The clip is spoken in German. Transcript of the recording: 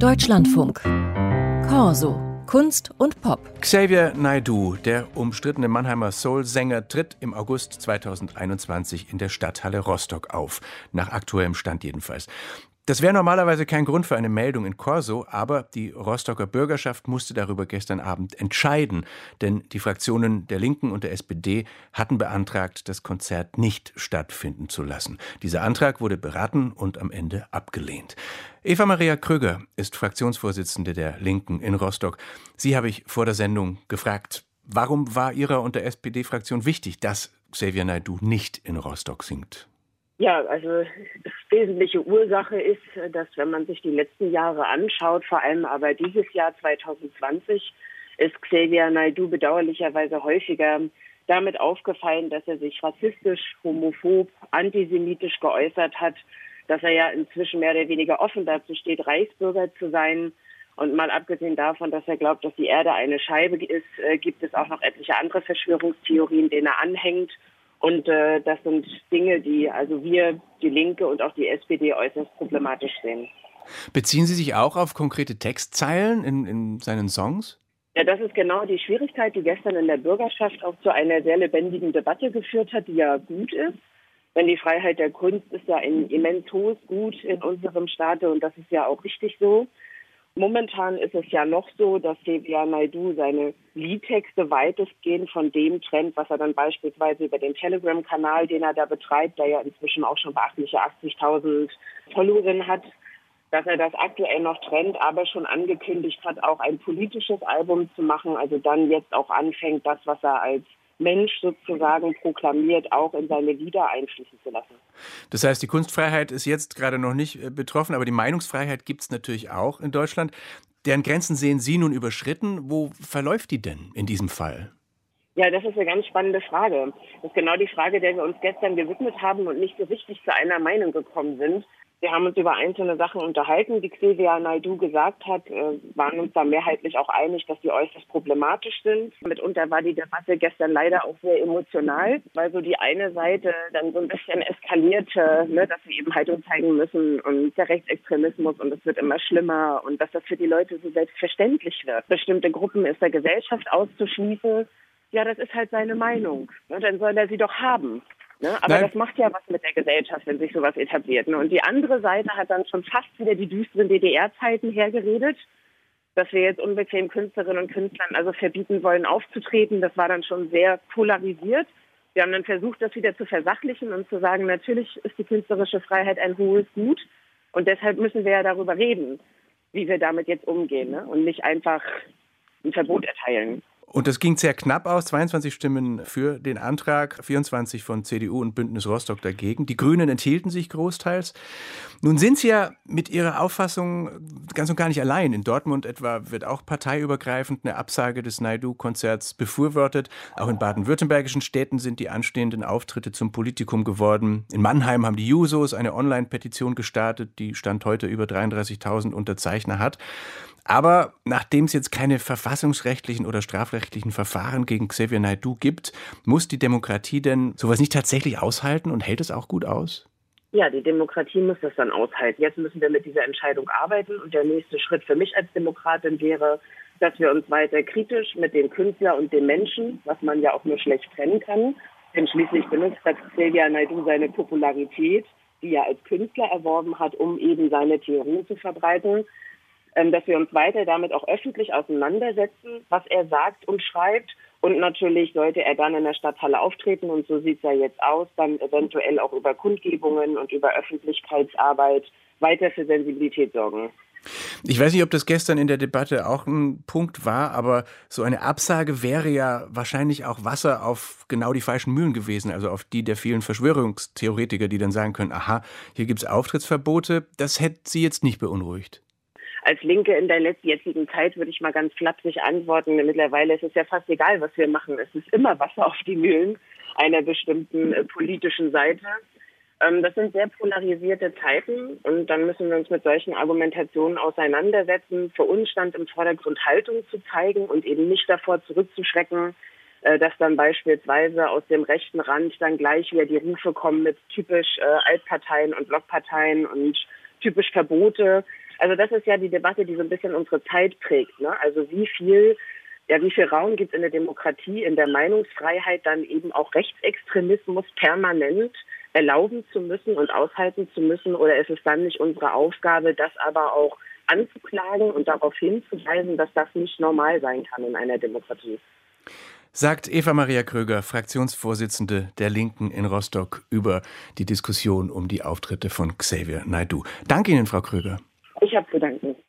Deutschlandfunk. Corso. Kunst und Pop. Xavier Naidoo, der umstrittene Mannheimer Soul-Sänger, tritt im August 2021 in der Stadthalle Rostock auf. Nach aktuellem Stand jedenfalls. Das wäre normalerweise kein Grund für eine Meldung in Corso, aber die Rostocker Bürgerschaft musste darüber gestern Abend entscheiden, denn die Fraktionen der Linken und der SPD hatten beantragt, das Konzert nicht stattfinden zu lassen. Dieser Antrag wurde beraten und am Ende abgelehnt. Eva Maria Krüger ist Fraktionsvorsitzende der Linken in Rostock. Sie habe ich vor der Sendung gefragt, warum war Ihrer und der SPD-Fraktion wichtig, dass Xavier Naidoo nicht in Rostock singt? Ja, also die wesentliche Ursache ist, dass wenn man sich die letzten Jahre anschaut, vor allem aber dieses Jahr 2020, ist Xavier Naidoo bedauerlicherweise häufiger damit aufgefallen, dass er sich rassistisch, homophob, antisemitisch geäußert hat, dass er ja inzwischen mehr oder weniger offen dazu steht, Reichsbürger zu sein. Und mal abgesehen davon, dass er glaubt, dass die Erde eine Scheibe ist, gibt es auch noch etliche andere Verschwörungstheorien, denen er anhängt. Und das sind Dinge, die also wir, die Linke und auch die SPD äußerst problematisch sehen. Beziehen Sie sich auch auf konkrete Textzeilen in seinen Songs? Ja, das ist genau die Schwierigkeit, die gestern in der Bürgerschaft auch zu einer sehr lebendigen Debatte geführt hat, die ja gut ist. Denn die Freiheit der Kunst ist ja ein immens hohes Gut in unserem Staate und das ist ja auch richtig so. Momentan ist es ja noch so, dass Xavier Naidoo seine Liedtexte weitestgehend von dem trennt, was er dann beispielsweise über den Telegram-Kanal, den er da betreibt, der ja inzwischen auch schon beachtliche 80.000 Followerinnen hat, dass er das aktuell noch trennt, aber schon angekündigt hat, auch ein politisches Album zu machen, also dann jetzt auch anfängt, das, was er als Mensch sozusagen proklamiert, auch in seine Lieder einfließen zu lassen. Das heißt, die Kunstfreiheit ist jetzt gerade noch nicht betroffen, aber die Meinungsfreiheit gibt es natürlich auch in Deutschland. Deren Grenzen sehen Sie nun überschritten. Wo verläuft die denn in diesem Fall? Ja, das ist eine ganz spannende Frage. Das ist genau die Frage, der wir uns gestern gewidmet haben und nicht so richtig zu einer Meinung gekommen sind. Wir haben uns über einzelne Sachen unterhalten, die Xavier Naidoo gesagt hat, waren uns da mehrheitlich auch einig, dass die äußerst problematisch sind. Mitunter war die Debatte gestern leider auch sehr emotional, weil so die eine Seite dann so ein bisschen eskalierte, dass wir eben Haltung zeigen müssen und der Rechtsextremismus und es wird immer schlimmer und dass das für die Leute so selbstverständlich wird, bestimmte Gruppen aus der Gesellschaft auszuschließen. Ja, das ist halt seine Meinung. Dann soll er sie doch haben. Aber das macht ja was mit der Gesellschaft, wenn sich sowas etabliert. Und die andere Seite hat dann schon fast wieder die düsteren DDR-Zeiten hergeredet, dass wir jetzt unbequem Künstlerinnen und Künstlern also verbieten wollen, aufzutreten. Das war dann schon sehr polarisiert. Wir haben dann versucht, das wieder zu versachlichen und zu sagen, natürlich ist die künstlerische Freiheit ein hohes Gut. Und deshalb müssen wir ja darüber reden, wie wir damit jetzt umgehen, und nicht einfach ein Verbot erteilen. Und das ging sehr knapp aus, 22 Stimmen für den Antrag, 24 von CDU und Bündnis Rostock dagegen. Die Grünen enthielten sich großteils. Nun sind Sie ja mit Ihrer Auffassung ganz und gar nicht allein. In Dortmund etwa wird auch parteiübergreifend eine Absage des Naidoo-Konzerts befürwortet. Auch in baden-württembergischen Städten sind die anstehenden Auftritte zum Politikum geworden. In Mannheim haben die Jusos eine Online-Petition gestartet, die Stand heute über 33.000 Unterzeichner hat. Aber nachdem es jetzt keine verfassungsrechtlichen oder strafrechtlichen Verfahren gegen Xavier Naidoo gibt, muss die Demokratie denn sowas nicht tatsächlich aushalten und hält es auch gut aus? Ja, die Demokratie muss das dann aushalten. Jetzt müssen wir mit dieser Entscheidung arbeiten und der nächste Schritt für mich als Demokratin wäre, dass wir uns weiter kritisch mit dem Künstler und dem Menschen, was man ja auch nur schlecht trennen kann, denn schließlich benutzt Xavier Naidoo seine Popularität, die er als Künstler erworben hat, um eben seine Theorien zu verbreiten, dass wir uns weiter damit auch öffentlich auseinandersetzen, was er sagt und schreibt. Und natürlich sollte er dann in der Stadthalle auftreten, und so sieht es ja jetzt aus, dann eventuell auch über Kundgebungen und über Öffentlichkeitsarbeit weiter für Sensibilität sorgen. Ich weiß nicht, ob das gestern in der Debatte auch ein Punkt war, aber so eine Absage wäre ja wahrscheinlich auch Wasser auf genau die falschen Mühlen gewesen, also auf die der vielen Verschwörungstheoretiker, die dann sagen können, aha, hier gibt es Auftrittsverbote. Das hätte Sie jetzt nicht beunruhigt. Als Linke in der jetzigen Zeit würde ich mal ganz flapsig antworten. Mittlerweile ist es ja fast egal, was wir machen. Es ist immer Wasser auf die Mühlen einer bestimmten politischen Seite. Das sind sehr polarisierte Zeiten und dann müssen wir uns mit solchen Argumentationen auseinandersetzen. Für uns stand im Vordergrund, Haltung zu zeigen und eben nicht davor zurückzuschrecken, dass dann beispielsweise aus dem rechten Rand dann gleich wieder die Rufe kommen mit typisch Altparteien und Blockparteien und typisch Verbote. Also das ist ja die Debatte, die so ein bisschen unsere Zeit prägt, ne? Also wie viel Raum gibt es in der Demokratie, in der Meinungsfreiheit, dann eben auch Rechtsextremismus permanent erlauben zu müssen und aushalten zu müssen? Oder ist es dann nicht unsere Aufgabe, das aber auch anzuklagen und darauf hinzuweisen, dass das nicht normal sein kann in einer Demokratie? Sagt Eva-Maria Kröger, Fraktionsvorsitzende der Linken in Rostock, über die Diskussion um die Auftritte von Xavier Naidoo. Danke Ihnen, Frau Kröger. Ich habe zu danken.